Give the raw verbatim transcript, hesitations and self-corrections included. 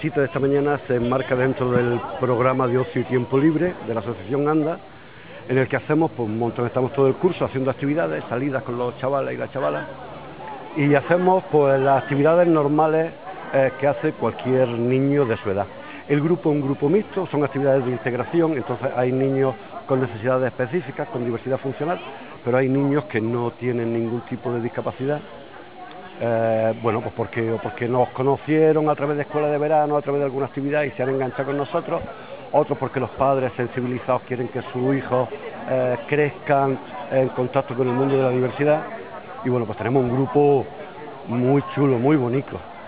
La visita de esta mañana se enmarca dentro del programa de ocio y tiempo libre de la Asociación ANDA, en el que hacemos pues, un montón, estamos todo el curso haciendo actividades, salidas con los chavales y las chavalas, y hacemos pues las actividades normales eh, que hace cualquier niño de su edad. El grupo es un grupo mixto, son actividades de integración, entonces hay niños con necesidades específicas, con diversidad funcional, pero hay niños que no tienen ningún tipo de discapacidad. Eh, bueno, pues porque, porque nos conocieron a través de escuela de verano, a través de alguna actividad y se han enganchado con nosotros, otros porque los padres sensibilizados quieren que sus hijos eh, crezcan en contacto con el mundo de la diversidad. Y bueno, pues tenemos un grupo muy chulo, muy bonito.